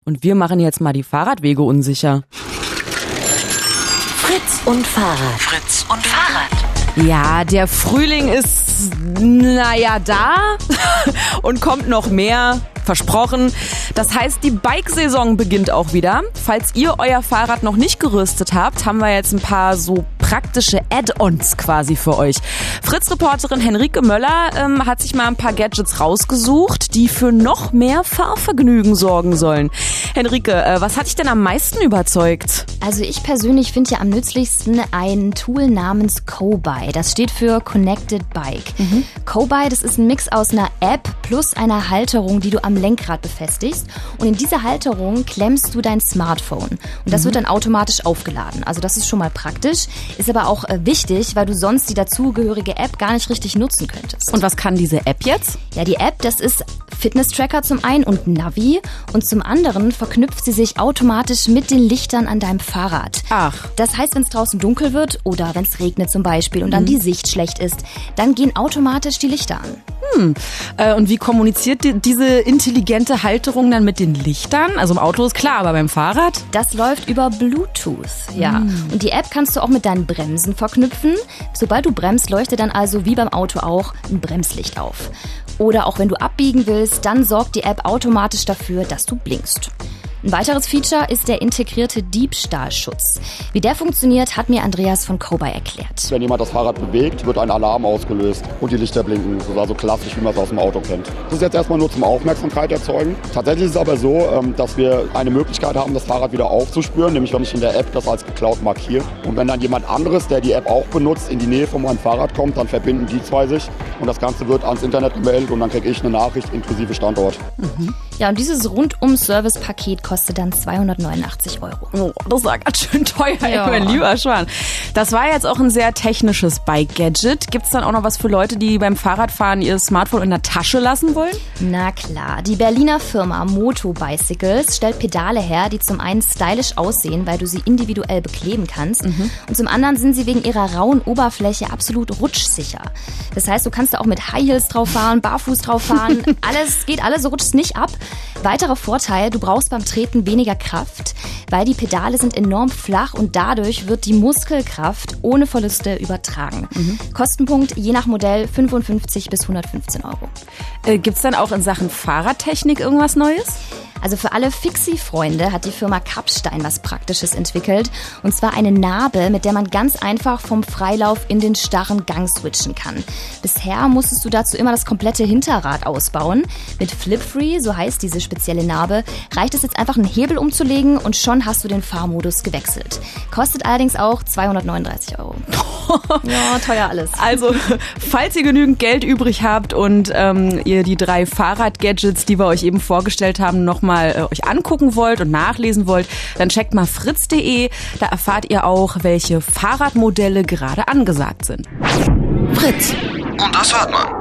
Und wir machen jetzt mal die Fahrradwege unsicher. Fritz und Fahrrad. Fritz und Fahrrad. Ja, der Frühling ist, da und kommt noch mehr. Versprochen. Das heißt, die Bike-Saison beginnt auch wieder. Falls ihr euer Fahrrad noch nicht gerüstet habt, haben wir jetzt ein paar so praktische Add-ons quasi für euch. Fritz-Reporterin Henrike Möller hat sich mal ein paar Gadgets rausgesucht, die für noch mehr Fahrvergnügen sorgen sollen. Henrike, was hat dich denn am meisten überzeugt? Also ich persönlich finde ja am nützlichsten ein Tool namens CoBi. Das steht für Connected Bike. CoBi, das ist ein Mix aus einer App plus einer Halterung, die du am Lenkrad befestigst. Und in diese Halterung klemmst du dein Smartphone. Und das wird dann automatisch aufgeladen. Also das ist schon mal praktisch. Ist aber auch wichtig, weil du sonst die dazugehörige App gar nicht richtig nutzen könntest. Und was kann diese App jetzt? Ja, die App, das ist Fitness-Tracker zum einen und Navi. Und zum anderen verknüpft sie sich automatisch mit den Lichtern an deinem Fahrrad. Ach. Das heißt, wenn es draußen dunkel wird oder wenn es regnet zum Beispiel und dann die Sicht schlecht ist, dann gehen automatisch die Lichter an. Und wie kommuniziert diese intelligente Halterung dann mit den Lichtern? Also im Auto ist klar, aber beim Fahrrad? Das läuft über Bluetooth, ja. Und die App kannst du auch mit deinen Bremsen verknüpfen. Sobald du bremst, leuchtet dann also wie beim Auto auch ein Bremslicht auf. Oder auch wenn du abbiegen willst, dann sorgt die App automatisch dafür, dass du blinkst. Ein weiteres Feature ist der integrierte Diebstahlschutz. Wie der funktioniert, hat mir Andreas von CoBi erklärt. Wenn jemand das Fahrrad bewegt, wird ein Alarm ausgelöst und die Lichter blinken. Das ist also klassisch, wie man es aus dem Auto kennt. Das ist jetzt erstmal nur zum Aufmerksamkeit erzeugen. Tatsächlich ist es aber so, dass wir eine Möglichkeit haben, das Fahrrad wieder aufzuspüren, nämlich wenn ich in der App das als geklaut markiere. Und wenn dann jemand anderes, der die App auch benutzt, in die Nähe von meinem Fahrrad kommt, dann verbinden die zwei sich und das Ganze wird ans Internet gemeldet und dann kriege ich eine Nachricht inklusive Standort. Ja, und dieses Rundum-Service-Paket kostet dann 289 €. Oh, das war ganz schön teuer, Ja. mein lieber Schwan. Das war jetzt auch ein sehr technisches Bike-Gadget. Gibt es dann auch noch was für Leute, die beim Fahrradfahren ihr Smartphone in der Tasche lassen wollen? Na klar, die Berliner Firma Moto Bicycles stellt Pedale her, die zum einen stylisch aussehen, weil du sie individuell bekleben kannst und zum anderen sind sie wegen ihrer rauen Oberfläche absolut rutschsicher. Das heißt, du kannst da auch mit High Heels drauf fahren, barfuß drauf fahren, geht alles, so rutscht nicht ab. Weiterer Vorteil, du brauchst beim Treten weniger Kraft, weil die Pedale sind enorm flach und dadurch wird die Muskelkraft ohne Verluste übertragen. Kostenpunkt je nach Modell 55 bis 115 €. Gibt's dann auch in Sachen Fahrradtechnik irgendwas Neues? Also für alle Fixie-Freunde hat die Firma Kapstein was Praktisches entwickelt. Und zwar eine Narbe, mit der man ganz einfach vom Freilauf in den starren Gang switchen kann. Bisher musstest du dazu immer das komplette Hinterrad ausbauen. Mit Flip-Free, so heißt diese spezielle Narbe, reicht es jetzt einfach einen Hebel umzulegen und schon hast du den Fahrmodus gewechselt. Kostet allerdings auch 239 €. Ja, teuer alles. Also, falls ihr genügend Geld übrig habt und ihr die 3 Fahrrad-Gadgets, die wir euch eben vorgestellt haben, nochmal euch angucken wollt und nachlesen wollt, dann checkt mal fritz.de. Da erfahrt ihr auch, welche Fahrradmodelle gerade angesagt sind. Fritz. Und das hört man.